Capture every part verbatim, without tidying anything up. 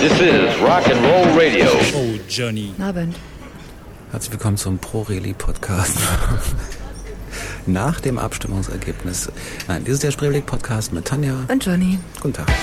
This is Rock and Roll Radio. Oh, Johnny. Abend. Herzlich willkommen zum Pro-Reli-Podcast. Nach dem Abstimmungsergebnis. Nein, dieses ist der Spreeweg-Podcast mit Tanja und Johnny. Guten Tag.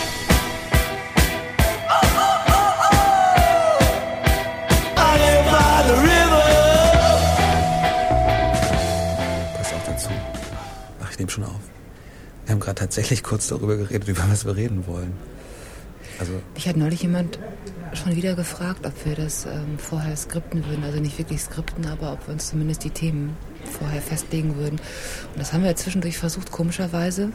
Pass auch dazu. Ach, ich nehme schon auf. Wir haben gerade tatsächlich kurz darüber geredet, über was wir reden wollen. Also Mich hat neulich jemand schon wieder gefragt, ob wir das ähm, vorher skripten würden. Also nicht wirklich skripten, aber ob wir uns zumindest die Themen vorher festlegen würden. Und das haben wir zwischendurch versucht. Komischerweise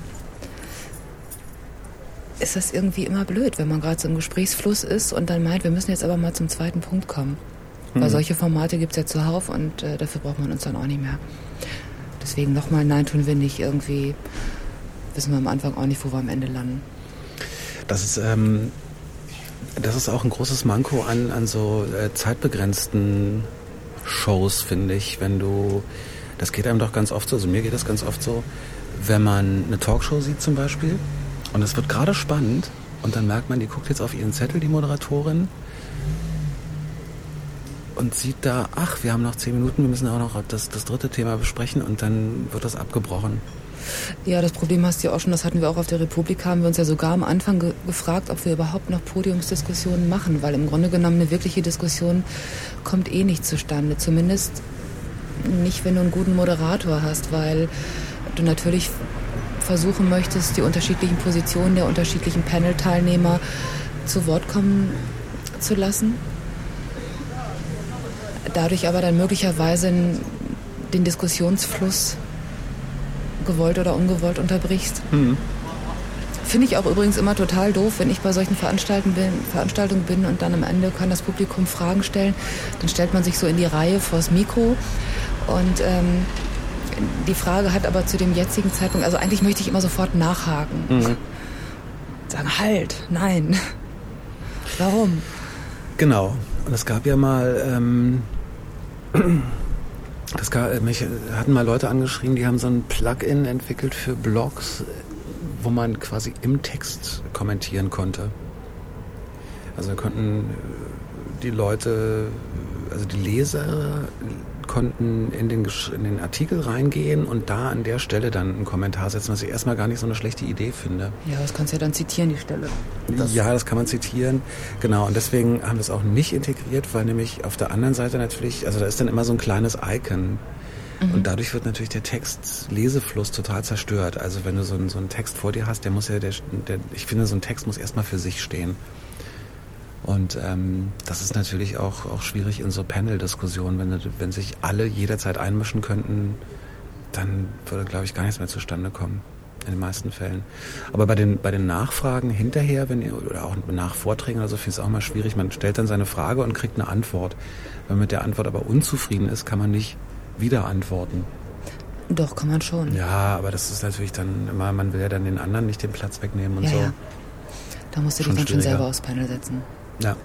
ist das irgendwie immer blöd, wenn man gerade so im Gesprächsfluss ist und dann meint, wir müssen jetzt aber mal zum zweiten Punkt kommen. Mhm. Weil solche Formate gibt es ja zuhauf und äh, dafür braucht man uns dann auch nicht mehr. Deswegen nochmal, nein, tun wir nicht. Irgendwie wissen wir am Anfang auch nicht, wo wir am Ende landen. Das ist, ähm, das ist auch ein großes Manko an, an so äh, zeitbegrenzten Shows, finde ich. Wenn du, das geht einem doch ganz oft so, also mir geht das ganz oft so, wenn man eine Talkshow sieht zum Beispiel und es wird gerade spannend und dann merkt man, die guckt jetzt auf ihren Zettel, die Moderatorin, und sieht da, ach, wir haben noch zehn Minuten, wir müssen auch noch das, das dritte Thema besprechen und dann wird das abgebrochen. Ja, das Problem hast du ja auch schon, das hatten wir auch auf der Republik, haben wir uns ja sogar am Anfang ge- gefragt, ob wir überhaupt noch Podiumsdiskussionen machen, weil im Grunde genommen eine wirkliche Diskussion kommt eh nicht zustande. Zumindest nicht, wenn du einen guten Moderator hast, weil du natürlich versuchen möchtest, die unterschiedlichen Positionen der unterschiedlichen Panel-Teilnehmer zu Wort kommen zu lassen. Dadurch aber dann möglicherweise den Diskussionsfluss gewollt oder ungewollt unterbrichst. Mhm. Finde ich auch übrigens immer total doof, wenn ich bei solchen Veranstaltungen bin, Veranstaltungen bin und dann am Ende kann das Publikum Fragen stellen. Dann stellt man sich so in die Reihe vors Mikro und ähm, die Frage hat aber zu dem jetzigen Zeitpunkt, also eigentlich möchte ich immer sofort nachhaken. Mhm. Sagen, halt, nein. Warum? Genau. Und es gab ja mal... Ähm Das gab, mich hatten mal Leute angeschrieben, die haben so ein Plugin entwickelt für Blogs, wo man quasi im Text kommentieren konnte. Also da konnten die Leute, also die Leser konnten in den, in den Artikel reingehen und da an der Stelle dann einen Kommentar setzen, was ich erstmal gar nicht so eine schlechte Idee finde. Ja, das kannst du ja dann zitieren, die Stelle. Das ja, das kann man zitieren. Genau, und deswegen haben wir es auch nicht integriert, weil nämlich auf der anderen Seite natürlich, also da ist dann immer so ein kleines Icon. Mhm. Und dadurch wird natürlich der Text-Lesefluss total zerstört. Also wenn du so einen, so einen Text vor dir hast, der muss ja, der, der, ich finde, so ein Text muss erstmal für sich stehen. Und ähm, das ist natürlich auch, auch schwierig in so Panel-Diskussionen. Wenn, wenn sich alle jederzeit einmischen könnten, dann würde, glaube ich, gar nichts mehr zustande kommen. In den meisten Fällen. Aber bei den, bei den Nachfragen hinterher, wenn ihr, oder auch nach Vorträgen oder so, finde ich es auch mal schwierig. Man stellt dann seine Frage und kriegt eine Antwort. Wenn man mit der Antwort aber unzufrieden ist, kann man nicht wieder antworten. Doch, kann man schon. Ja, aber das ist natürlich dann immer, man will ja dann den anderen nicht den Platz wegnehmen und ja, so. Ja. Da musst du dich dann schon selber aufs Panel setzen. Ja.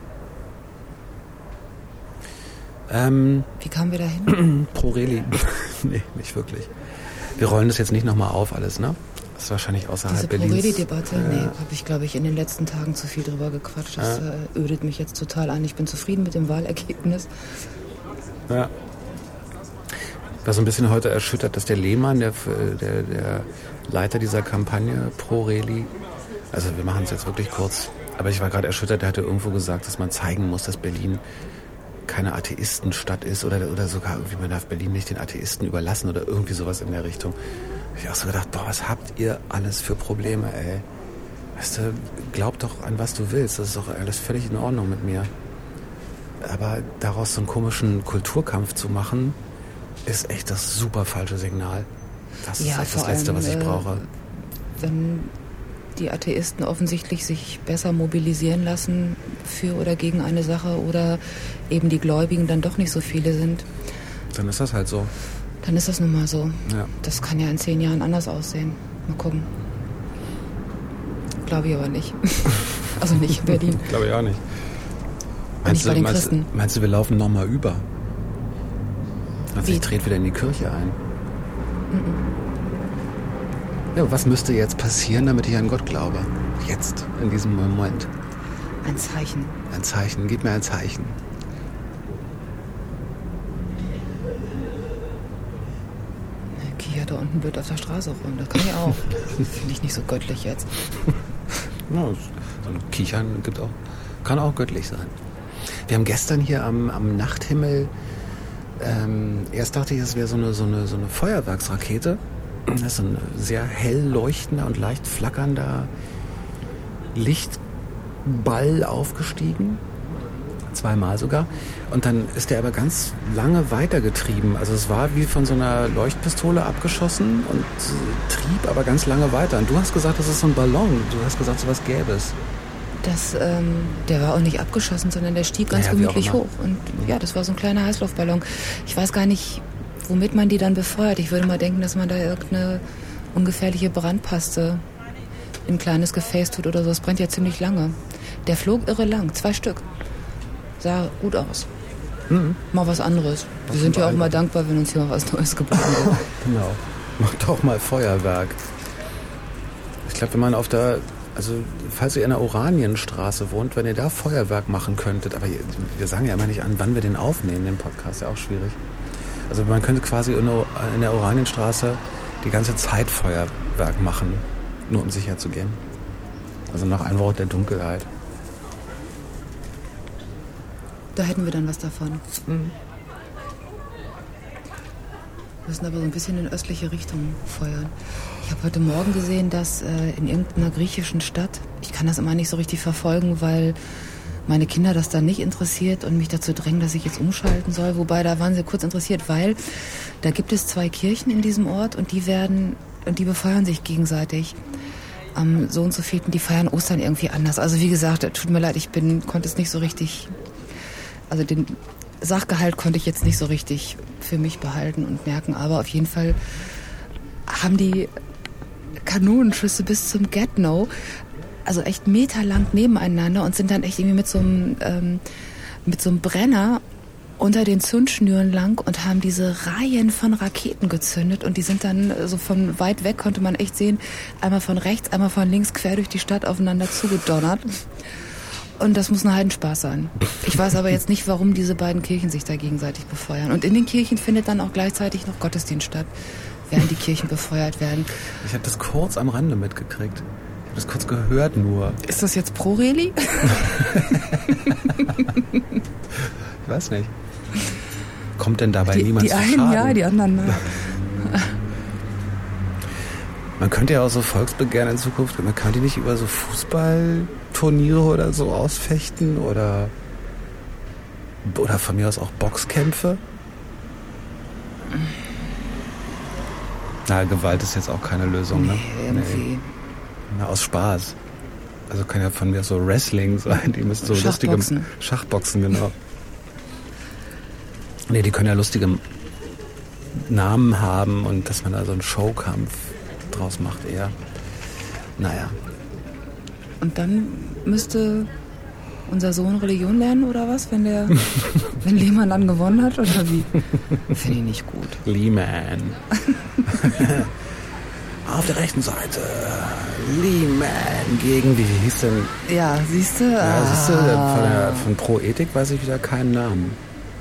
Ähm, Wie kamen wir da hin? Pro-Reli. Nee, nicht wirklich. Wir rollen das jetzt nicht nochmal auf alles, ne? Das ist wahrscheinlich außerhalb Diese Berlins. Diese Pro-Reli-Debatte, äh, nee, habe ich, glaube ich, in den letzten Tagen zu viel drüber gequatscht. Das ja. äh, ödet mich jetzt total an. Ich bin zufrieden mit dem Wahlergebnis. Ja. Ich war so ein bisschen heute erschüttert, dass der Lehmann, der, der, der Leiter dieser Kampagne Pro-Reli, also wir machen es jetzt wirklich kurz, aber ich war gerade erschüttert, der hatte irgendwo gesagt, dass man zeigen muss, dass Berlin keine Atheistenstadt ist oder, oder sogar irgendwie, man darf Berlin nicht den Atheisten überlassen oder irgendwie sowas in der Richtung. Ich habe auch so gedacht, boah, was habt ihr alles für Probleme, ey. Weißt du, glaub doch an was du willst, das ist doch alles völlig in Ordnung mit mir. Aber daraus so einen komischen Kulturkampf zu machen, ist echt das super falsche Signal. Das ja, ist echt das Letzte, allem, was ich äh, brauche. Wenn die Atheisten offensichtlich sich besser mobilisieren lassen für oder gegen eine Sache oder eben die Gläubigen dann doch nicht so viele sind. Dann ist das halt so. Dann ist das nun mal so. Ja. Das kann ja in zehn Jahren anders aussehen. Mal gucken. Glaube ich aber nicht. Also nicht in Berlin. Glaube ich auch nicht. Meinst, nicht du, bei den meinst, Christen. Meinst du, wir laufen nochmal über? Also Wie? ich trete wieder in die Kirche ein. Mhm. Ja, was müsste jetzt passieren, damit ich an Gott glaube? Jetzt, in diesem Moment. Ein Zeichen. Ein Zeichen, gib mir ein Zeichen. Kichert da unten blöd auf der Straße rum, das kann ich auch. Finde ich nicht so göttlich jetzt. Ja, so ein Kichern gibt auch, kann auch göttlich sein. Wir haben gestern hier am, am Nachthimmel, ähm, erst dachte ich, es wäre so eine, so, eine, so eine Feuerwerksrakete. Das ist ein sehr hell leuchtender und leicht flackernder Lichtball aufgestiegen. Zweimal sogar. Und dann ist der aber ganz lange weitergetrieben. Also es war wie von so einer Leuchtpistole abgeschossen und trieb aber ganz lange weiter. Und du hast gesagt, das ist so ein Ballon. Du hast gesagt, sowas gäbe es. Das, ähm, der war auch nicht abgeschossen, sondern der stieg ganz naja, gemütlich hoch. Und ja, das war so ein kleiner Heißluftballon. Ich weiß gar nicht, womit man die dann befeuert. Ich würde mal denken, dass man da irgendeine ungefährliche Brandpaste in ein kleines Gefäß tut oder so. Das brennt ja ziemlich lange. Der flog irre lang, zwei Stück. Sah gut aus. Mhm. Mal was anderes. Was Wir sind ja auch mal dankbar, wenn uns hier mal was Neues geboten wird. Genau. Mach doch mal Feuerwerk. Ich glaube, wenn man auf der, also falls ihr in der Oranienstraße wohnt, wenn ihr da Feuerwerk machen könntet, aber wir sagen ja immer nicht an, wann wir den aufnehmen, den Podcast, ja auch schwierig. Also man könnte quasi in der Oranienstraße die ganze Zeit Feuerwerk machen, nur um sicher zu gehen. Also nach Einbruch der Dunkelheit. Da hätten wir dann was davon. Mhm. Wir müssen aber so ein bisschen in östliche Richtung feuern. Ich habe heute Morgen gesehen, dass äh, in irgendeiner griechischen Stadt, ich kann das immer nicht so richtig verfolgen, weil meine Kinder das dann nicht interessiert und mich dazu drängen, dass ich jetzt umschalten soll. Wobei, da waren sie kurz interessiert, weil da gibt es zwei Kirchen in diesem Ort und die werden, und die befeuern sich gegenseitig. Am so und so vielten, die feiern Ostern irgendwie anders. Also wie gesagt, tut mir leid, ich bin, konnte es nicht so richtig... Also den Sachgehalt konnte ich jetzt nicht so richtig für mich behalten und merken, aber auf jeden Fall haben die Kanonenschüsse bis zum Get-No, also echt meterlang nebeneinander und sind dann echt irgendwie mit so einem, ähm, mit so einem Brenner unter den Zündschnüren lang und haben diese Reihen von Raketen gezündet und die sind dann so von weit weg, konnte man echt sehen, einmal von rechts, einmal von links quer durch die Stadt aufeinander zugedonnert. Und das muss ein Heidenspaß sein. Ich weiß aber jetzt nicht, warum diese beiden Kirchen sich da gegenseitig befeuern. Und in den Kirchen findet dann auch gleichzeitig noch Gottesdienst statt, während die Kirchen befeuert werden. Ich habe das kurz am Rande mitgekriegt. Ich habe das kurz gehört nur. Ist das jetzt Pro-Reli? Ich weiß nicht. Kommt denn dabei die, niemand die zu einen Schaden? Ja, die anderen nein. Man könnte ja auch so Volksbegehren in Zukunft, man kann die nicht über so Fußballturniere oder so ausfechten oder oder von mir aus auch Boxkämpfe. Na, Gewalt ist jetzt auch keine Lösung, ne? Nee, irgendwie. Nee. Na, aus Spaß. Also kann ja von mir so Wrestling sein, die müssen so lustige Schachboxen, genau. Nee, die können ja lustige Namen haben und dass man da so einen Showkampf draus macht eher. Naja. Und dann müsste unser Sohn Religion lernen oder was, wenn der wenn Lehmann dann gewonnen hat oder wie? Finde ich nicht gut. Lehmann. Auf der rechten Seite Lehmann gegen, wie hieß denn? Ja, siehst du? Ja, ah. siehst du, von, der, von Pro Ethik weiß ich wieder keinen Namen.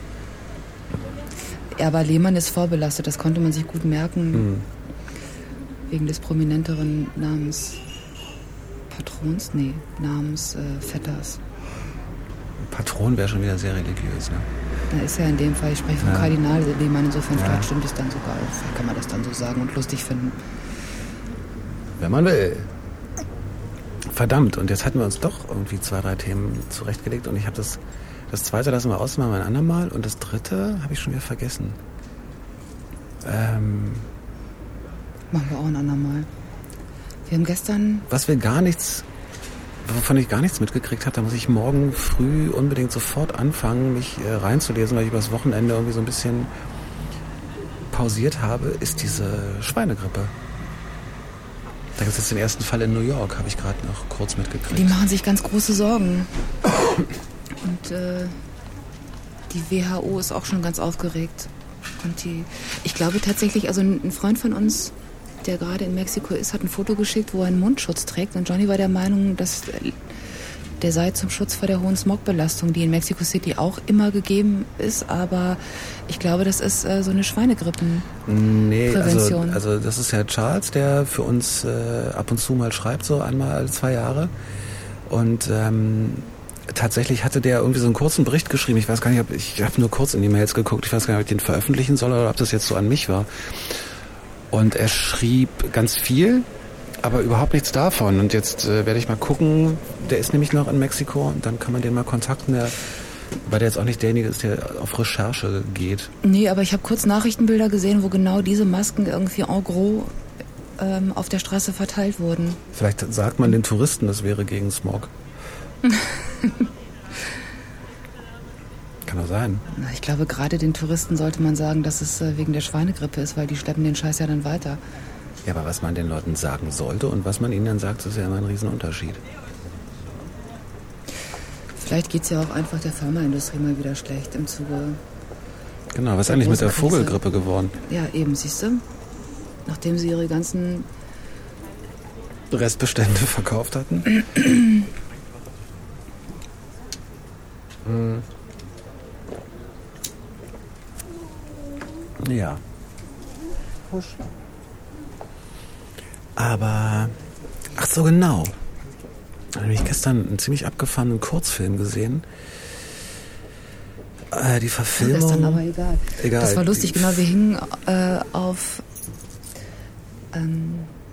Ja, aber Lehmann ist vorbelastet, das konnte man sich gut merken. Hm. Wegen des prominenteren Namens Patrons? Nee, Namens äh, Vetters. Patron wäre schon wieder sehr religiös, ne? Da ist ja in dem Fall, ich spreche von ja. Kardinal Lehmann, insofern ja. vielleicht stimmt es dann sogar. Vielleicht kann man das dann so sagen und lustig finden. Wenn man will. Verdammt, und jetzt hatten wir uns doch irgendwie zwei, drei Themen zurechtgelegt und ich habe das, das zweite lassen wir aus, machen wir ein andermal und das dritte habe ich schon wieder vergessen. Ähm... Machen wir auch ein andermal. Wir haben gestern... Was wir gar nichts, wovon ich gar nichts mitgekriegt habe, da muss ich morgen früh unbedingt sofort anfangen, mich äh, reinzulesen, weil ich übers Wochenende irgendwie so ein bisschen pausiert habe, ist diese Schweinegrippe. Da gibt es jetzt den ersten Fall in New York, habe ich gerade noch kurz mitgekriegt. Die machen sich ganz große Sorgen. Und äh, die W H O ist auch schon ganz aufgeregt. Und die, ich glaube tatsächlich, also ein Freund von uns, der gerade in Mexiko ist, hat ein Foto geschickt, wo er einen Mundschutz trägt. Und Johnny war der Meinung, dass der sei zum Schutz vor der hohen Smogbelastung, die in Mexico City auch immer gegeben ist, aber ich glaube, das ist äh, so eine Schweinegrippenprävention. Nee, also, also das ist ja Charles, der für uns äh, ab und zu mal schreibt, so einmal alle zwei Jahre. Und ähm, tatsächlich hatte der irgendwie so einen kurzen Bericht geschrieben. Ich weiß gar nicht, ob ich habe nur kurz in die Mails geguckt. Ich weiß gar nicht, ob ich den veröffentlichen soll oder ob das jetzt so an mich war. Und er schrieb ganz viel, aber überhaupt nichts davon. Und jetzt äh, werde ich mal gucken. Der ist nämlich noch in Mexiko und dann kann man den mal kontakten. Der, weil der jetzt auch nicht derjenige ist, der auf Recherche geht. Nee, aber ich habe kurz Nachrichtenbilder gesehen, wo genau diese Masken irgendwie en gros ähm, auf der Straße verteilt wurden. Vielleicht sagt man den Touristen, das wäre gegen Smog. Kann doch sein. Na, ich glaube, gerade den Touristen sollte man sagen, dass es äh, wegen der Schweinegrippe ist, weil die schleppen den Scheiß ja dann weiter. Ja, aber was man den Leuten sagen sollte und was man ihnen dann sagt, ist ja immer ein Riesenunterschied. Vielleicht geht es ja auch einfach der Pharmaindustrie mal wieder schlecht im Zuge. Genau, was ist eigentlich mit der Vogelgrippe geworden? Ja, eben, siehst du? Nachdem sie ihre ganzen Restbestände verkauft hatten. hm. Ja. Husch. Aber, ach so, genau. Da habe ich gestern einen ziemlich abgefahrenen Kurzfilm gesehen. Äh, die Verfilmung. Das ist dann aber egal. egal. Das war lustig, genau. Wir hingen äh, auf. Ähm,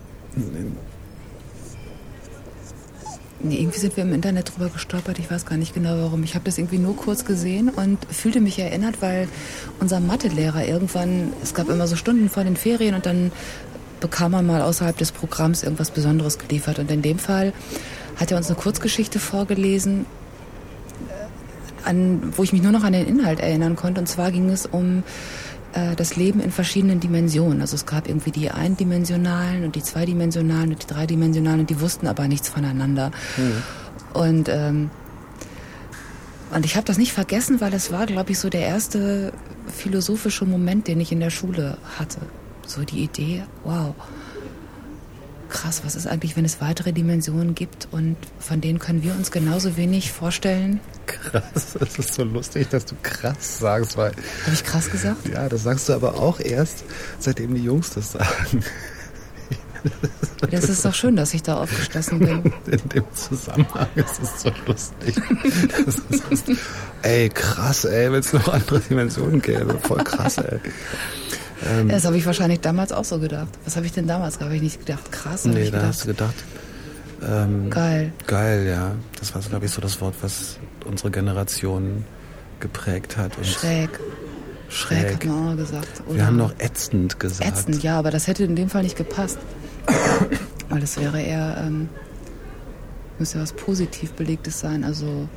nee, irgendwie sind wir im Internet drüber gestolpert. Ich weiß gar nicht genau warum. Ich habe das irgendwie nur kurz gesehen und fühlte mich erinnert, weil unser Mathelehrer irgendwann, es gab immer so Stunden vor den Ferien und dann bekam man mal außerhalb des Programms irgendwas Besonderes geliefert. Und in dem Fall hat er uns eine Kurzgeschichte vorgelesen, an, wo ich mich nur noch an den Inhalt erinnern konnte. Und zwar ging es um äh, das Leben in verschiedenen Dimensionen. Also es gab irgendwie die eindimensionalen und die zweidimensionalen und die dreidimensionalen und die wussten aber nichts voneinander. Mhm. Und, ähm, und ich habe das nicht vergessen, weil es war, glaube ich, so der erste philosophische Moment, den ich in der Schule hatte. So die Idee, wow, krass, was ist eigentlich, wenn es weitere Dimensionen gibt und von denen können wir uns genauso wenig vorstellen? Krass, das ist so lustig, dass du krass sagst, weil... Habe ich krass gesagt? Ja, das sagst du aber auch erst, seitdem die Jungs das sagen. Das ist doch schön, dass ich da aufgeschlossen bin. In dem Zusammenhang ist es so lustig. Das ist, das ist, ey, krass, ey, wenn es noch andere Dimensionen gäbe, voll krass, ey. Ähm, das habe ich wahrscheinlich damals auch so gedacht. Was habe ich denn damals? Habe ich nicht gedacht? Krass. Nee, ich da gedacht, hast du gedacht. Ähm, geil. Geil, ja. Das war, glaube ich, so das Wort, was unsere Generation geprägt hat. Und schräg. Schräg. Schräg hat man auch gesagt. Oder wir haben noch ätzend gesagt. Ätzend, ja, aber das hätte in dem Fall nicht gepasst. Weil das wäre eher, ähm, müsste ja was positiv Belegtes sein, also...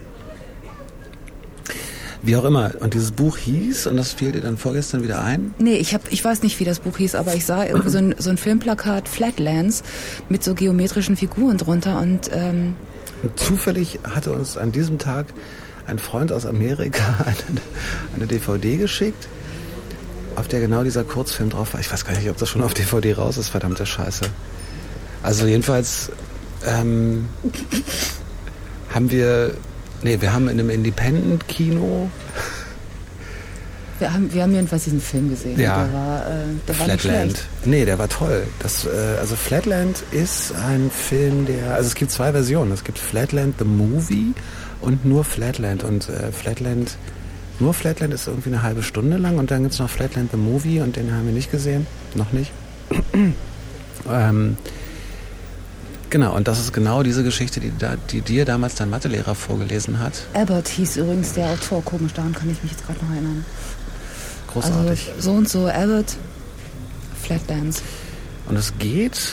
Wie auch immer. Und dieses Buch hieß, und das fiel dir dann vorgestern wieder ein? Nee, ich, hab, ich weiß nicht, wie das Buch hieß, aber ich sah irgendwie so ein, so ein Filmplakat, Flatlands, mit so geometrischen Figuren drunter. Und, ähm und zufällig hatte uns an diesem Tag ein Freund aus Amerika eine, eine D V D geschickt, auf der genau dieser Kurzfilm drauf war. Ich weiß gar nicht, ob das schon auf D V D raus ist, verdammte Scheiße. Also jedenfalls ähm, haben wir... Nee, wir haben in einem Independent-Kino... Wir haben, wir haben jedenfalls diesen Film gesehen. Ja, der war, äh, der war Flatland. Nicht schlecht. Nee, der war toll. Das, äh, also Flatland ist ein Film, der... Also es gibt zwei Versionen. Es gibt Flatland the Movie und nur Flatland. Und äh, Flatland... Nur Flatland ist irgendwie eine halbe Stunde lang. Und dann gibt es noch Flatland the Movie und den haben wir nicht gesehen. Noch nicht. ähm... Genau, und das ist genau diese Geschichte, die, da, die dir damals dein Mathelehrer vorgelesen hat. Abbott hieß übrigens der Autor, komisch, daran kann ich mich jetzt gerade noch erinnern. Großartig. Also so und so, Abbott, Flatlands. Und es geht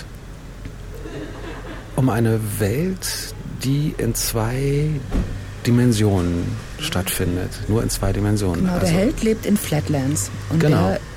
um eine Welt, die in zwei Dimensionen stattfindet. Nur in zwei Dimensionen. Genau, der also, Held lebt in Flatlands. Und genau. Der,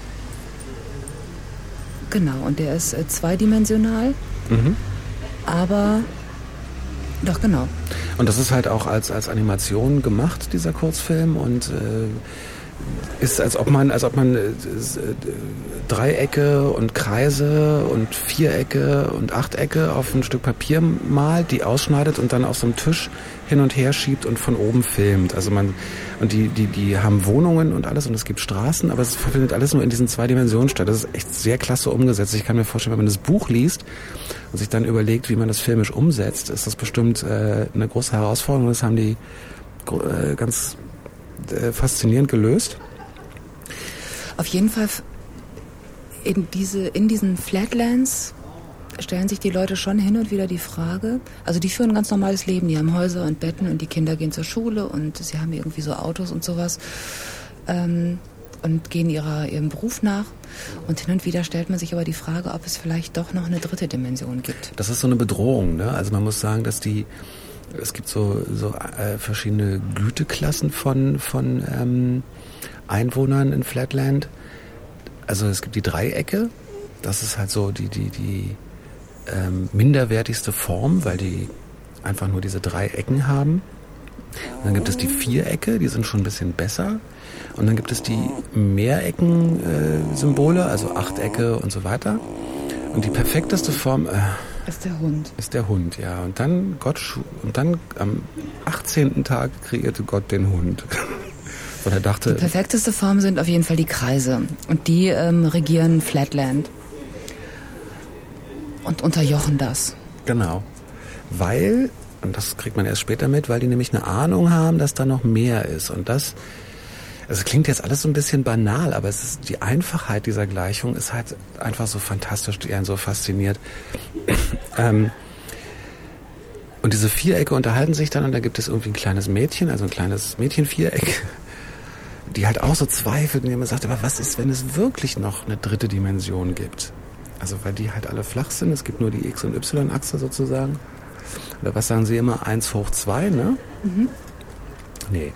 genau, und der ist äh, zweidimensional. Mhm. Aber, doch genau. Und das ist halt auch als, als Animation gemacht, dieser Kurzfilm. Und äh, ist, als ob man, als ob man äh, Dreiecke und Kreise und Vierecke und Achtecke auf ein Stück Papier malt, die ausschneidet und dann auf so einem Tisch hin und her schiebt und von oben filmt. Also man, und die, die, die haben Wohnungen und alles und es gibt Straßen, aber es findet alles nur in diesen zwei Dimensionen statt. Das ist echt sehr klasse umgesetzt. Ich kann mir vorstellen, wenn man das Buch liest und sich dann überlegt, wie man das filmisch umsetzt, ist das bestimmt äh, eine große Herausforderung. Das haben die äh, ganz äh, faszinierend gelöst. Auf jeden Fall in diese, in diesen Flatlands stellen sich die Leute schon hin und wieder die Frage, also die führen ein ganz normales Leben, die haben Häuser und Betten und die Kinder gehen zur Schule und sie haben irgendwie so Autos und sowas ähm, und gehen ihrer, ihrem Beruf nach. Und hin und wieder stellt man sich aber die Frage, ob es vielleicht doch noch eine dritte Dimension gibt. Das ist so eine Bedrohung, ne? Also man muss sagen, dass die, es gibt so, so äh, verschiedene Güteklassen von, von ähm, Einwohnern in Flatland. Also es gibt die Dreiecke, das ist halt so die, die, die ähm, minderwertigste Form, weil die einfach nur diese drei Ecken haben. Und dann gibt es die Vierecke, die sind schon ein bisschen besser. Und dann gibt es die Mehrecken-Symbole, äh, also Achtecke und so weiter. Und die perfekteste Form äh, ist der Hund. Ist der Hund, ja. Und dann Gott und dann am achtzehnten Tag kreierte Gott den Hund. Und er dachte, die perfekteste Form sind auf jeden Fall die Kreise. Und die ähm, regieren Flatland. Und unterjochen das. Genau. Weil, und das kriegt man erst später mit, weil die nämlich eine Ahnung haben, dass da noch mehr ist. Und das, also es klingt jetzt alles so ein bisschen banal, aber es ist, die Einfachheit dieser Gleichung ist halt einfach so fantastisch, die einen so fasziniert. ähm, und diese Vierecke unterhalten sich dann und da gibt es irgendwie ein kleines Mädchen, also ein kleines Mädchenviereck, die halt auch so zweifelt und immer sagt, aber was ist, wenn es wirklich noch eine dritte Dimension gibt? Also weil die halt alle flach sind, es gibt nur die X- und Y-Achse sozusagen. Oder was sagen Sie immer? eins hoch zwei, ne? Mhm. Nee.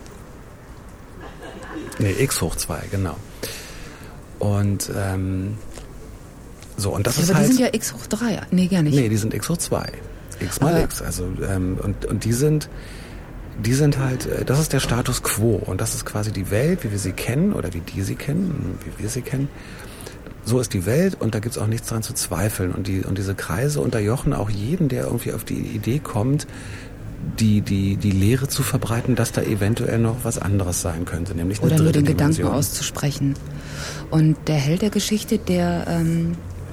Nee, X hoch zwei, genau. Und ähm, so, und das ja, ist aber halt... die sind ja X hoch drei. Nee, gar nicht. Nee, die sind X hoch zwei. X mal aber X. Also, ähm, und, und die sind... Die sind halt, das ist der Status quo und das ist quasi die Welt, wie wir sie kennen oder wie die sie kennen, wie wir sie kennen. So ist die Welt und da gibt's auch nichts dran zu zweifeln. Und, die, und diese Kreise unterjochen auch jeden, der irgendwie auf die Idee kommt, die, die, die Lehre zu verbreiten, dass da eventuell noch was anderes sein könnte, nämlich eine oder nur den Dimension. Gedanken auszusprechen. Und der Held der Geschichte, der ähm,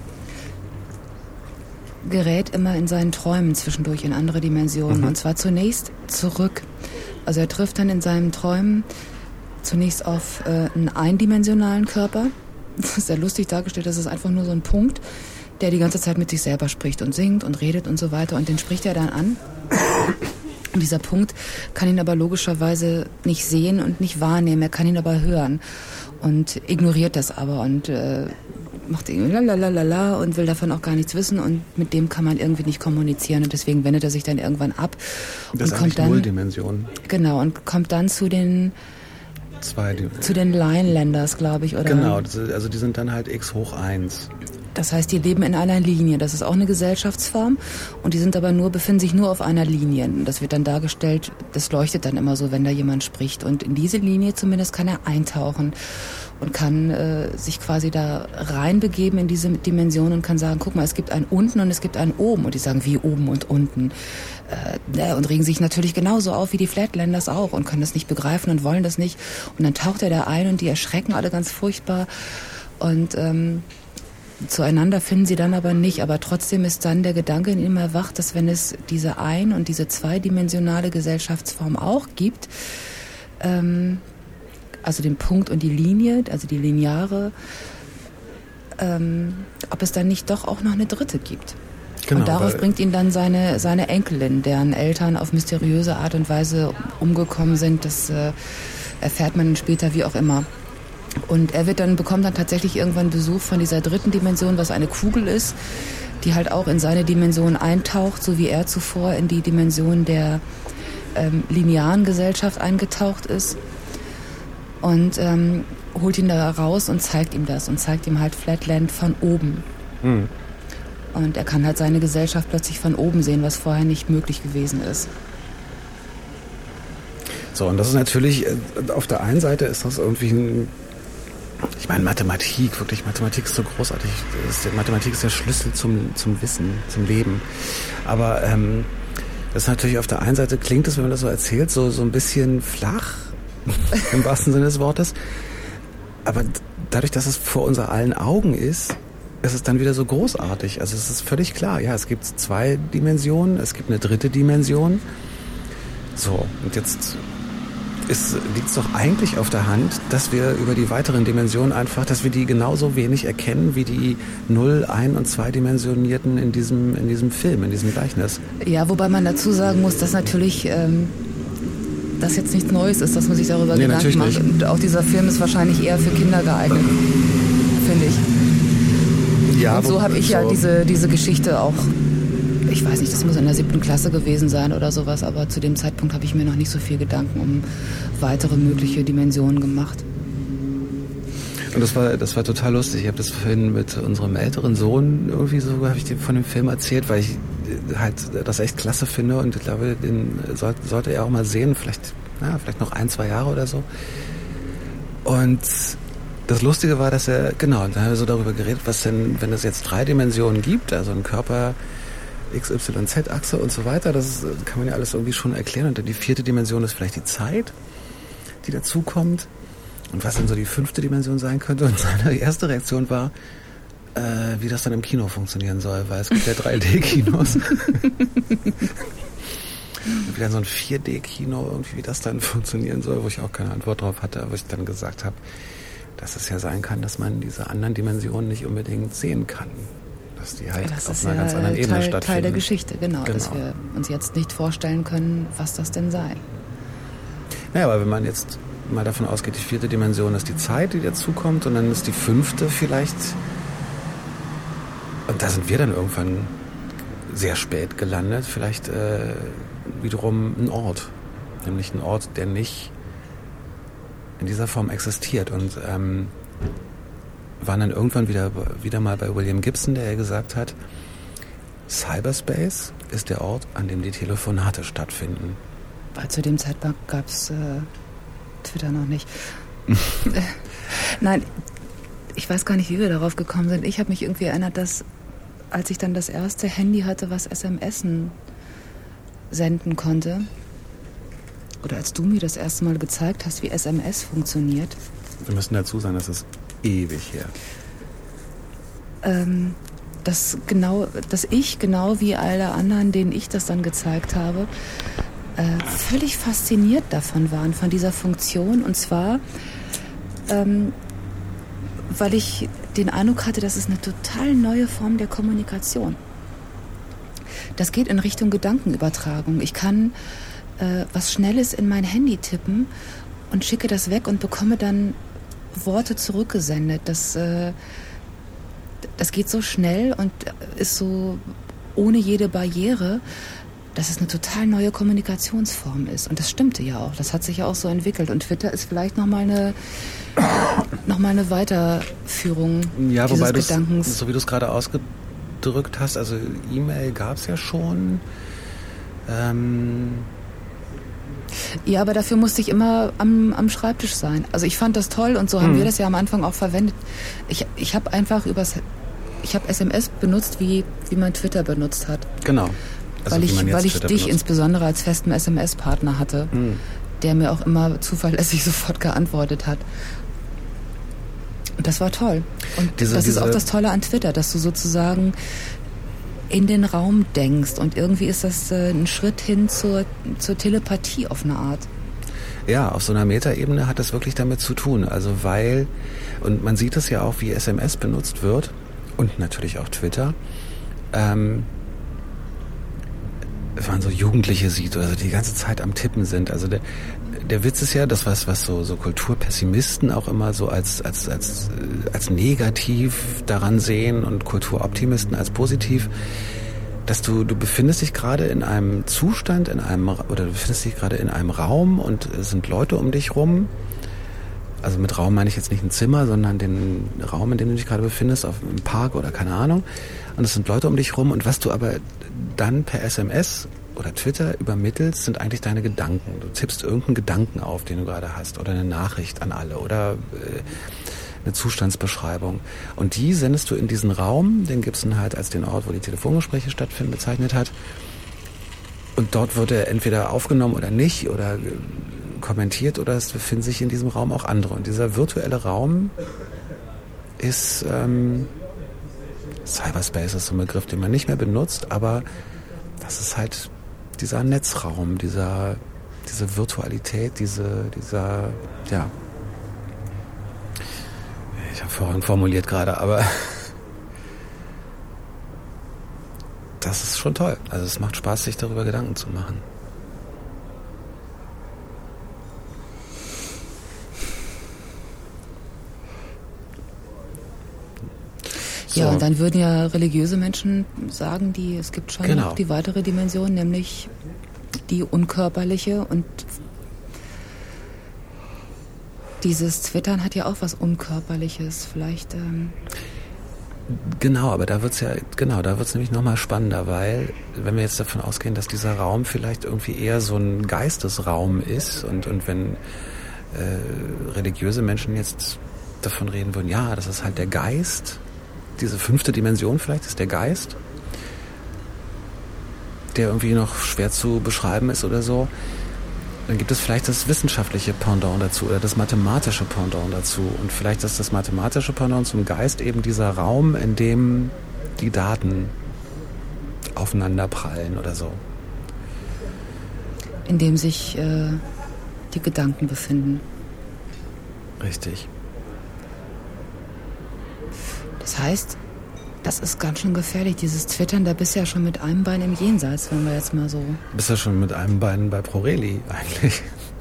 gerät immer in seinen Träumen zwischendurch in andere Dimensionen. Mhm. Und zwar zunächst zurück. Also er trifft dann in seinen Träumen zunächst auf äh, einen eindimensionalen Körper. Das ist sehr lustig dargestellt, das ist einfach nur so ein Punkt, der die ganze Zeit mit sich selber spricht und singt und redet und so weiter. Und den spricht er dann an. Und dieser Punkt kann ihn aber logischerweise nicht sehen und nicht wahrnehmen. Er kann ihn aber hören und ignoriert das aber und äh, macht irgendwie lalalala und will davon auch gar nichts wissen und mit dem kann man irgendwie nicht kommunizieren und deswegen wendet er sich dann irgendwann ab. Das und ist kommt dann Nulldimension. Genau, und kommt dann zu den Zwei, zu den Linelanders, glaube ich, oder? Genau, also die sind dann halt X hoch eins. Das heißt, die leben in einer Linie. Das ist auch eine Gesellschaftsform und die sind aber nur, befinden sich nur auf einer Linie. Das wird dann dargestellt, das leuchtet dann immer so, wenn da jemand spricht. Und in diese Linie zumindest kann er eintauchen und kann äh, sich quasi da reinbegeben in diese Dimension und kann sagen, guck mal, es gibt einen unten und es gibt einen oben. Und die sagen, wie oben und unten. Äh, und regen sich natürlich genauso auf wie die Flatlanders auch und können das nicht begreifen und wollen das nicht. Und dann taucht er da ein und die erschrecken alle ganz furchtbar. Und ähm, zueinander finden sie dann aber nicht. Aber trotzdem ist dann der Gedanke in ihm erwacht, dass wenn es diese ein- und diese zweidimensionale Gesellschaftsform auch gibt, ähm, also den Punkt und die Linie, also die lineare, ähm, ob es dann nicht doch auch noch eine dritte gibt. Genau, und darauf bringt ihn dann seine, seine Enkelin, deren Eltern auf mysteriöse Art und Weise umgekommen sind. Das äh, erfährt man später wie auch immer. Und er wird dann, bekommt dann tatsächlich irgendwann Besuch von dieser dritten Dimension, was eine Kugel ist, die halt auch in seine Dimension eintaucht, so wie er zuvor in die Dimension der ähm, linearen Gesellschaft eingetaucht ist. Und ähm, holt ihn da raus und zeigt ihm das und zeigt ihm halt Flatland von oben. Mhm. Und er kann halt seine Gesellschaft plötzlich von oben sehen, was vorher nicht möglich gewesen ist. So, und das ist natürlich, auf der einen Seite ist das irgendwie ein, ich meine, Mathematik, wirklich, Mathematik ist so großartig. Ist, Mathematik ist der Schlüssel zum, zum Wissen, zum Leben. Aber ähm, das ist natürlich auf der einen Seite, klingt es, wenn man das so erzählt, so, so ein bisschen flach, im wahrsten Sinne des Wortes. Aber dadurch, dass es vor unser allen Augen ist, ist es dann wieder so großartig. Also es ist völlig klar, ja, es gibt zwei Dimensionen, es gibt eine dritte Dimension. So, und jetzt liegt es doch eigentlich auf der Hand, dass wir über die weiteren Dimensionen einfach, dass wir die genauso wenig erkennen wie die null, ein- und zweidimensionierten in diesem, in diesem Film, in diesem Gleichnis. Ja, wobei man dazu sagen muss, dass natürlich ähm, das jetzt nichts Neues ist, dass man sich darüber nee, Gedanken macht. Und auch dieser Film ist wahrscheinlich eher für Kinder geeignet, finde ich. Ja, und so habe ich so ja diese, diese Geschichte auch, ich weiß nicht, das muss in der siebten Klasse gewesen sein oder sowas, aber zu dem Zeitpunkt habe ich mir noch nicht so viel Gedanken um weitere mögliche Dimensionen gemacht. Und das war, das war total lustig. Ich habe das vorhin mit unserem älteren Sohn irgendwie so, habe ich dir von dem Film erzählt, weil ich halt das echt klasse finde und ich glaube, den soll, sollte er auch mal sehen, vielleicht, na, vielleicht noch ein, zwei Jahre oder so. Und das Lustige war, dass er, genau, da haben wir so darüber geredet, was denn, wenn es jetzt drei Dimensionen gibt, also ein Körper, X Y Z-Achse und so weiter, das kann man ja alles irgendwie schon erklären. Und dann die vierte Dimension ist vielleicht die Zeit, die dazukommt. Und was denn so die fünfte Dimension sein könnte. Und seine erste Reaktion war, äh, wie das dann im Kino funktionieren soll, weil es gibt ja drei D-Kinos. Und wieder so ein vier D-Kino, irgendwie, wie das dann funktionieren soll, wo ich auch keine Antwort drauf hatte, aber ich dann gesagt habe, dass es ja sein kann, dass man diese anderen Dimensionen nicht unbedingt sehen kann. Dass die halt das auf ist einer ja ganz anderen Ebene Teil, stattfinden. Teil der Geschichte, genau, genau. Dass wir uns jetzt nicht vorstellen können, was das denn sei. Naja, aber wenn man jetzt mal davon ausgeht, die vierte Dimension ist die Zeit, die dazukommt, und dann ist die fünfte vielleicht, und da sind wir dann irgendwann sehr spät gelandet, vielleicht äh, wiederum ein Ort. Nämlich ein Ort, der nicht in dieser Form existiert. Und ähm, waren dann irgendwann wieder, wieder mal bei William Gibson, der ja gesagt hat, Cyberspace ist der Ort, an dem die Telefonate stattfinden. Weil zu dem Zeitpunkt gab es äh, Twitter noch nicht. Nein, ich weiß gar nicht, wie wir darauf gekommen sind. Ich habe mich irgendwie erinnert, dass als ich dann das erste Handy hatte, was S M S senden konnte, oder als du mir das erste Mal gezeigt hast, wie S M S funktioniert. Wir müssen dazu sagen, das ist ewig her. Ähm, dass, genau, dass ich, genau wie alle anderen, denen ich das dann gezeigt habe, äh, völlig fasziniert davon waren, von dieser Funktion. Und zwar, ähm, weil ich den Eindruck hatte, das ist eine total neue Form der Kommunikation. Das geht in Richtung Gedankenübertragung. Ich kann äh, was Schnelles in mein Handy tippen und schicke das weg und bekomme dann Worte zurückgesendet. Das, äh, das geht so schnell und ist so ohne jede Barriere, dass es eine total neue Kommunikationsform ist. Und das stimmte ja auch. Das hat sich ja auch so entwickelt. Und Twitter ist vielleicht nochmal eine, noch mal eine Weiterführung ja, dieses wobei Gedankens. So wie du es gerade ausgedrückt hast, also E-Mail gab es ja schon. Ähm Ja, aber dafür musste ich immer am, am Schreibtisch sein. Also ich fand das toll und so haben hm. wir das ja am Anfang auch verwendet. Ich, ich habe einfach übers, ich habe S M S benutzt, wie, wie man Twitter benutzt hat. Genau. Also weil ich, weil ich Twitter dich benutzt. insbesondere als festen S M S-Partner hatte, hm. der mir auch immer zuverlässig sofort geantwortet hat. Und das war toll. Und diese, das diese ist auch das Tolle an Twitter, dass du sozusagen in den Raum denkst und irgendwie ist das äh, ein Schritt hin zur, zur Telepathie auf eine Art. Ja, auf so einer Metaebene hat das wirklich damit zu tun. Also weil, und man sieht es ja auch, wie S M S benutzt wird und natürlich auch Twitter, ähm, wenn man so Jugendliche sieht oder so, die die ganze Zeit am Tippen sind. Also der, der Witz ist ja, das was, was so, so Kulturpessimisten auch immer so als, als, als, als negativ daran sehen und Kulturoptimisten als positiv, dass du, du befindest dich gerade in einem Zustand, in einem, oder du befindest dich gerade in einem Raum und es sind Leute um dich rum. Also mit Raum meine ich jetzt nicht ein Zimmer, sondern den Raum, in dem du dich gerade befindest, auf einem Park oder keine Ahnung. Und es sind Leute um dich rum und was du aber dann per S M S oder Twitter übermittelst, sind eigentlich deine Gedanken. Du tippst irgendeinen Gedanken auf, den du gerade hast, oder eine Nachricht an alle oder äh, eine Zustandsbeschreibung. Und die sendest du in diesen Raum, den Gibson halt als den Ort, wo die Telefongespräche stattfinden, bezeichnet hat. Und dort wird er entweder aufgenommen oder nicht oder äh, kommentiert, oder es befinden sich in diesem Raum auch andere. Und dieser virtuelle Raum ist ähm, Cyberspace ist so ein Begriff, den man nicht mehr benutzt, aber das ist halt dieser Netzraum, dieser, diese Virtualität, diese, dieser, ja, ich habe vorhin formuliert gerade, aber das ist schon toll. Also es macht Spaß, sich darüber Gedanken zu machen. So. Ja, und dann würden ja religiöse Menschen sagen, die, es gibt schon genau. noch die weitere Dimension, nämlich die unkörperliche, und dieses Twittern hat ja auch was Unkörperliches, vielleicht. Ähm Genau, aber da wird's ja, genau, da wird's nämlich nochmal spannender, weil, wenn wir jetzt davon ausgehen, dass dieser Raum vielleicht irgendwie eher so ein Geistesraum ist, und, und wenn äh, religiöse Menschen jetzt davon reden würden, ja, das ist halt der Geist, diese fünfte Dimension vielleicht ist der Geist, der irgendwie noch schwer zu beschreiben ist oder so, dann gibt es vielleicht das wissenschaftliche Pendant dazu oder das mathematische Pendant dazu. Und vielleicht ist das mathematische Pendant zum Geist eben dieser Raum, in dem die Daten aufeinander prallen oder so. In dem sich äh, die Gedanken befinden. Richtig. Das heißt, das ist ganz schön gefährlich, dieses Twittern. Da bist du ja schon mit einem Bein im Jenseits, wenn wir jetzt mal so... Du bist ja schon mit einem Bein bei Proreli eigentlich.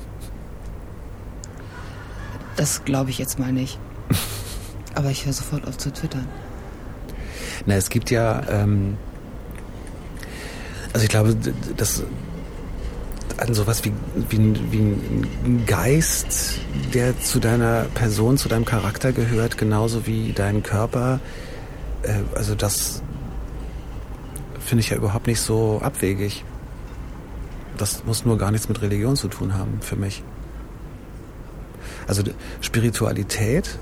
Das glaube ich jetzt mal nicht. Aber ich höre sofort auf zu twittern. Na, es gibt ja... Ähm, also ich glaube, dass an sowas wie, wie, wie ein Geist, der zu deiner Person, zu deinem Charakter gehört, genauso wie dein Körper... Also das finde ich ja überhaupt nicht so abwegig. Das muss nur gar nichts mit Religion zu tun haben für mich. Also Spiritualität,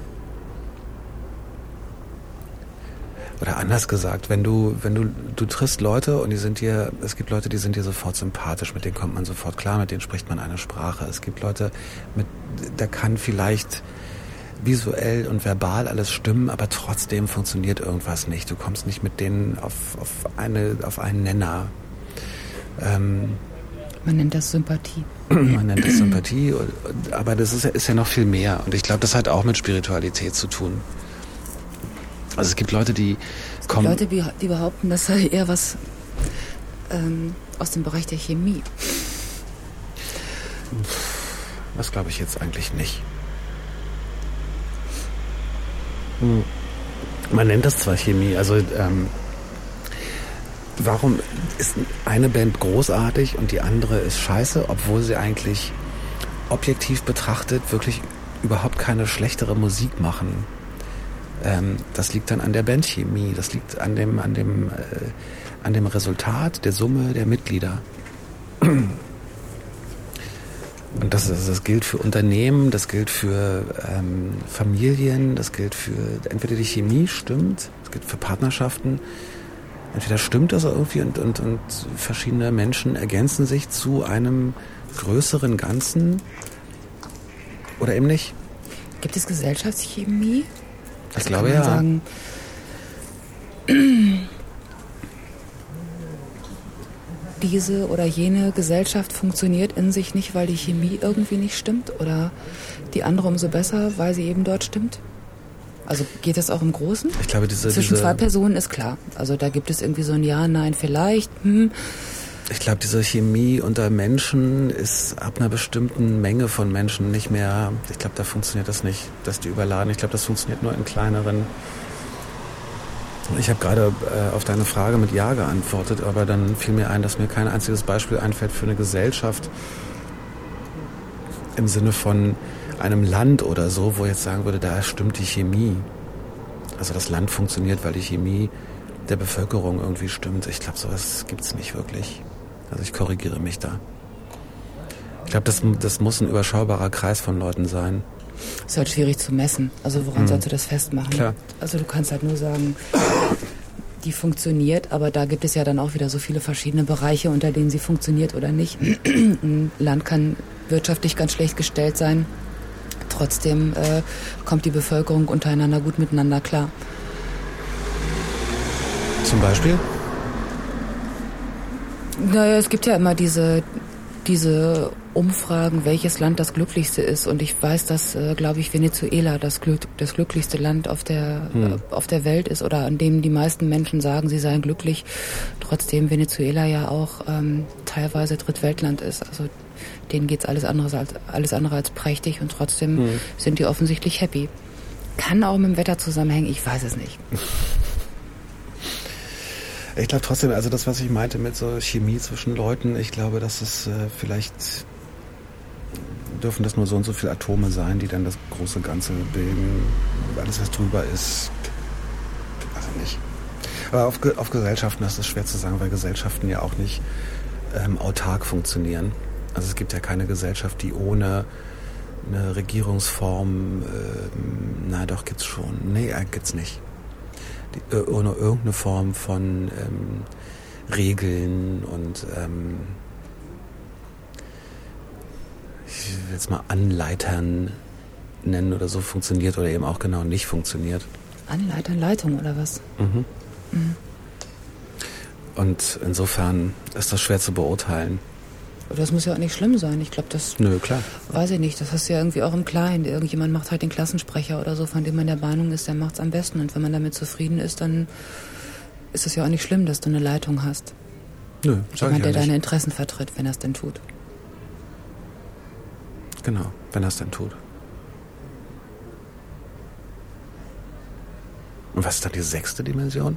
oder anders gesagt, wenn du, wenn du, du triffst Leute und die sind dir, es gibt Leute, die sind dir sofort sympathisch, mit denen kommt man sofort klar, mit denen spricht man eine Sprache. Es gibt Leute, mit, da kann vielleicht visuell und verbal alles stimmen, aber trotzdem funktioniert irgendwas nicht. Du kommst nicht mit denen auf, auf, eine, auf einen Nenner. Ähm, man nennt das Sympathie. Man nennt das Sympathie, aber das ist ja, ist ja noch viel mehr. Und ich glaube, das hat auch mit Spiritualität zu tun. Also es gibt Leute, die es kommen... gibt Leute, die behaupten, das sei eher was ähm, aus dem Bereich der Chemie. Das glaube ich jetzt eigentlich nicht. Man nennt das zwar Chemie, also ähm, warum ist eine Band großartig und die andere ist scheiße, obwohl sie eigentlich objektiv betrachtet wirklich überhaupt keine schlechtere Musik machen? Ähm, das liegt dann an der Bandchemie, das liegt an dem, an dem, äh, an dem Resultat der Summe der Mitglieder. Und das, das gilt für Unternehmen, das gilt für ähm, Familien, das gilt für, entweder die Chemie stimmt, das gilt für Partnerschaften, entweder stimmt das irgendwie und, und, und verschiedene Menschen ergänzen sich zu einem größeren Ganzen oder eben nicht. Gibt es Gesellschaftschemie? Ich also glaube kann man ja. Sagen, diese oder jene Gesellschaft funktioniert in sich nicht, weil die Chemie irgendwie nicht stimmt, oder die andere umso besser, weil sie eben dort stimmt? Also geht das auch im Großen? Ich glaube, diese, Zwischen diese, zwei Personen ist klar. Also da gibt es irgendwie so ein Ja, Nein, vielleicht. Hm. Ich glaube, diese Chemie unter Menschen ist ab einer bestimmten Menge von Menschen nicht mehr, ich glaube, da funktioniert das nicht, dass die überladen. Ich glaube, das funktioniert nur in kleineren. Ich habe gerade äh, auf deine Frage mit Ja geantwortet, aber dann fiel mir ein, dass mir kein einziges Beispiel einfällt für eine Gesellschaft im Sinne von einem Land oder so, wo ich jetzt sagen würde, da stimmt die Chemie. Also das Land funktioniert, weil die Chemie der Bevölkerung irgendwie stimmt. Ich glaube, sowas gibt's nicht wirklich. Also ich korrigiere mich da. Ich glaube, das, das muss ein überschaubarer Kreis von Leuten sein. Ist halt schwierig zu messen. Also woran hm. sollst du das festmachen? Klar. Also du kannst halt nur sagen, die funktioniert, aber da gibt es ja dann auch wieder so viele verschiedene Bereiche, unter denen sie funktioniert oder nicht. Ein Land kann wirtschaftlich ganz schlecht gestellt sein. Trotzdem äh, kommt die Bevölkerung untereinander gut miteinander klar. Zum Beispiel? Naja, es gibt ja immer diese, diese Umfragen, welches Land das glücklichste ist. Und ich weiß, dass, äh, glaube ich, Venezuela das, Glück, das glücklichste Land auf der, hm. äh, auf der Welt ist oder an dem die meisten Menschen sagen, sie seien glücklich. Trotzdem Venezuela ja auch ähm, teilweise Drittweltland ist. Also denen geht's alles andere als, alles andere als prächtig und trotzdem hm. sind die offensichtlich happy. Kann auch mit dem Wetter zusammenhängen, ich weiß es nicht. Ich glaube trotzdem, also das, was ich meinte mit so Chemie zwischen Leuten, ich glaube, dass es äh, vielleicht dürfen das nur so und so viele Atome sein, die dann das große Ganze bilden. Alles, was drüber ist, also nicht. Aber auf, auf Gesellschaften ist das schwer zu sagen, weil Gesellschaften ja auch nicht ähm, autark funktionieren. Also es gibt ja keine Gesellschaft, die ohne eine Regierungsform, äh, na doch, gibt's schon. Nee, äh, gibt's nicht. Die, äh, ohne irgendeine Form von ähm, Regeln und ähm, ich will jetzt mal Anleitern nennen oder so funktioniert oder eben auch genau nicht funktioniert. Anleitern, Leitung oder was? Mhm. Mhm. Und insofern ist das schwer zu beurteilen. Das muss ja auch nicht schlimm sein. Ich glaube, das... Nö, klar. Weiß ich nicht. Das hast du ja irgendwie auch im Kleinen. Irgendjemand macht halt den Klassensprecher oder so, von dem man der Meinung ist, der macht's am besten. Und wenn man damit zufrieden ist, dann ist es ja auch nicht schlimm, dass du eine Leitung hast. Nö, sag ich ja Jemand, der nicht. deine Interessen vertritt, wenn er es denn tut. Genau, wenn er es denn tut. Und was ist dann die sechste Dimension?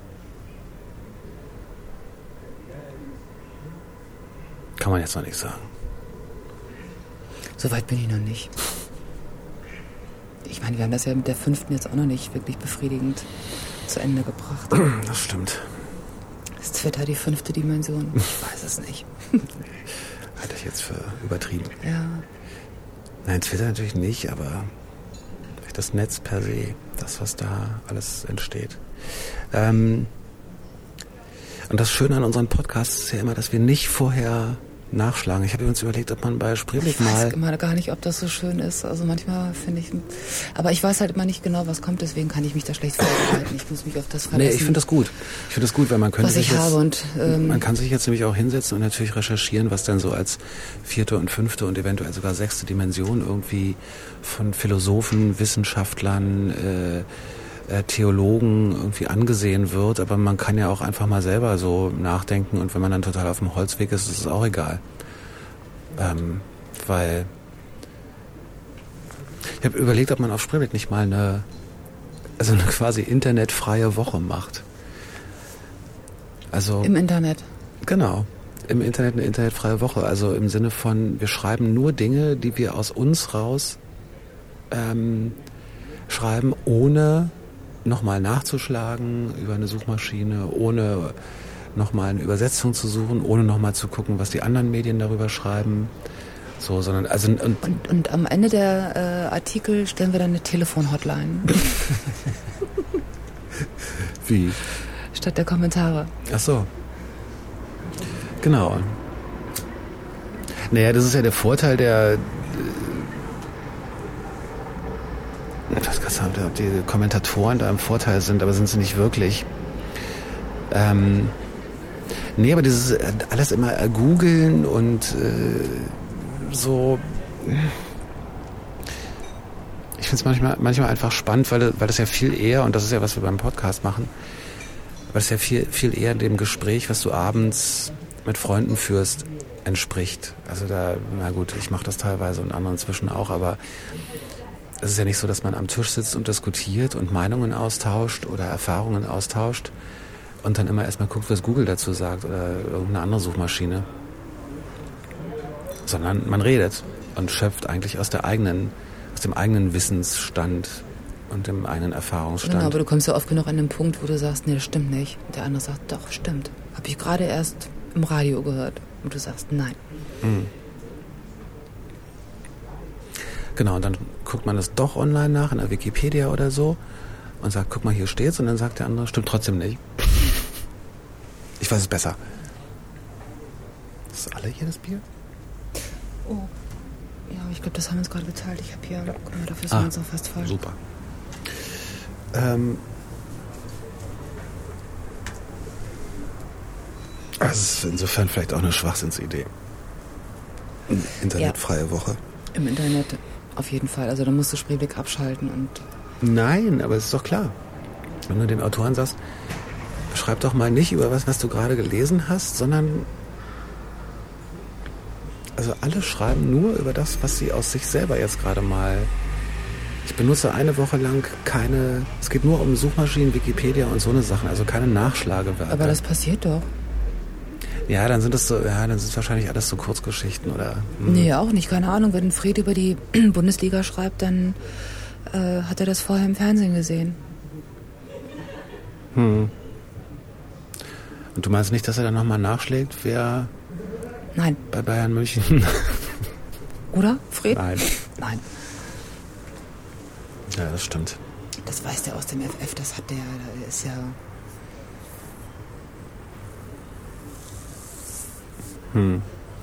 Kann man jetzt noch nicht sagen. So weit bin ich noch nicht. Ich meine, wir haben das ja mit der fünften jetzt auch noch nicht wirklich befriedigend zu Ende gebracht. Das stimmt. Ist Twitter die fünfte Dimension? Ich weiß es nicht. Hatte ich jetzt für übertrieben. Ja. Nein, Twitter natürlich nicht, aber das Netz per se, das, was da alles entsteht. Ähm, und das Schöne an unseren Podcasts ist ja immer, dass wir nicht vorher nachschlagen. Ich habe uns überlegt, ob man bei Spreeweg mal... Ich weiß immer gar nicht, ob das so schön ist. Also manchmal finde ich... Aber ich weiß halt immer nicht genau, was kommt, deswegen kann ich mich da schlecht vorbereiten. Ich muss mich auf das verlassen. Nee, ich finde das gut. Ich finde das gut, weil man könnte was sich ich jetzt, habe und... Ähm, man kann sich jetzt nämlich auch hinsetzen und natürlich recherchieren, was dann so als vierte und fünfte und eventuell sogar sechste Dimension irgendwie von Philosophen, Wissenschaftlern, äh, äh, Theologen irgendwie angesehen wird. Aber man kann ja auch einfach mal selber so nachdenken und wenn man dann total auf dem Holzweg ist, ist es auch egal. Ähm, weil ich habe überlegt, ob man auf Spreeweg nicht mal eine, also eine quasi internetfreie Woche macht. Also im Internet? Genau, im Internet eine internetfreie Woche. Also im Sinne von, wir schreiben nur Dinge, die wir aus uns raus ähm, schreiben, ohne nochmal nachzuschlagen über eine Suchmaschine, ohne nochmal eine Übersetzung zu suchen, ohne nochmal zu gucken, was die anderen Medien darüber schreiben. So, sondern also und, und, und am Ende der äh, Artikel stellen wir dann eine Telefon-Hotline. Wie? Statt der Kommentare. Ach so. Genau. Naja, das ist ja der Vorteil der... Ich weiß gar nicht, ob die Kommentatoren da im Vorteil sind, aber sind sie nicht wirklich. Ähm, nee, aber dieses alles immer googeln und äh, so... Ich finde es manchmal, manchmal einfach spannend, weil, weil das ja viel eher, und das ist ja, was wir beim Podcast machen, weil es ja viel, viel eher dem Gespräch, was du abends mit Freunden führst, entspricht. Also da, na gut, ich mache das teilweise und andere inzwischen auch, aber es ist ja nicht so, dass man am Tisch sitzt und diskutiert und Meinungen austauscht oder Erfahrungen austauscht und dann immer erstmal guckt, was Google dazu sagt oder irgendeine andere Suchmaschine. Sondern man redet und schöpft eigentlich aus der eigenen, aus dem eigenen Wissensstand und dem eigenen Erfahrungsstand. Genau, aber du kommst ja oft genug an den Punkt, wo du sagst, nee, das stimmt nicht. Und der andere sagt, doch, stimmt. Habe ich gerade erst im Radio gehört. Und du sagst nein. Mhm. Genau, und dann guckt man das doch online nach, in der Wikipedia oder so, und sagt, guck mal, hier steht's, und dann sagt der andere, stimmt trotzdem nicht. Ich weiß es besser. Ist das alle hier, das Bier? Oh. Ja, ich glaube, das haben wir uns gerade geteilt. Ich habe hier, guck mal, dafür sind wir Ah, uns noch fast voll. Super. Ähm, also es ist insofern vielleicht auch eine Schwachsinnsidee. Eine internetfreie ja. Woche. Im Internet auf jeden Fall. Also da musst du Spreeblick abschalten und... Nein, aber es ist doch klar. Wenn du den Autoren sagst, schreib doch mal nicht über was, was du gerade gelesen hast, sondern... Also alle schreiben nur über das, was sie aus sich selber jetzt gerade mal... Ich benutze eine Woche lang keine... Es geht nur um Suchmaschinen, Wikipedia und so eine Sachen, also keine Nachschlagewörter. Aber das passiert doch. Ja, dann sind es so, ja, dann sind es wahrscheinlich alles so Kurzgeschichten oder... Mh. Nee, auch nicht, keine Ahnung. Wenn Fred über die Bundesliga schreibt, dann äh, hat er das vorher im Fernsehen gesehen. Hm. Und du meinst nicht, dass er dann nochmal nachschlägt, wer... Nein. Bei Bayern München... Oder, Fred? Nein. Nein. Ja, das stimmt. Das weiß der aus dem F F, das hat der, der ist ja... Hm.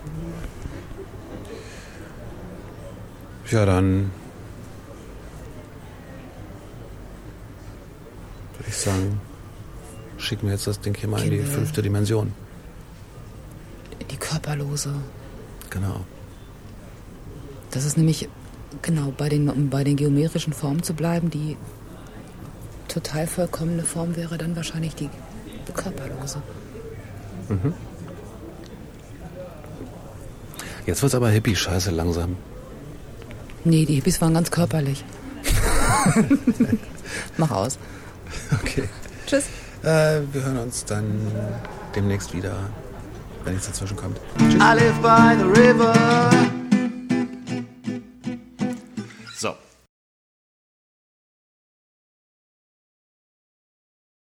Ja, dann würde ich sagen, schicken wir jetzt das Ding hier mal in die fünfte Dimension. Die körperlose. Genau. Das ist nämlich, genau, bei den, um bei den geometrischen Formen zu bleiben, die total vollkommene Form wäre dann wahrscheinlich die körperlose. Mhm. Jetzt wird's aber Hippie-Scheiße langsam. Nee, die Hippies waren ganz körperlich. Mach aus. Okay. Tschüss. Äh, wir hören uns dann demnächst wieder, wenn nichts dazwischen kommt. Tschüss. I live by the river.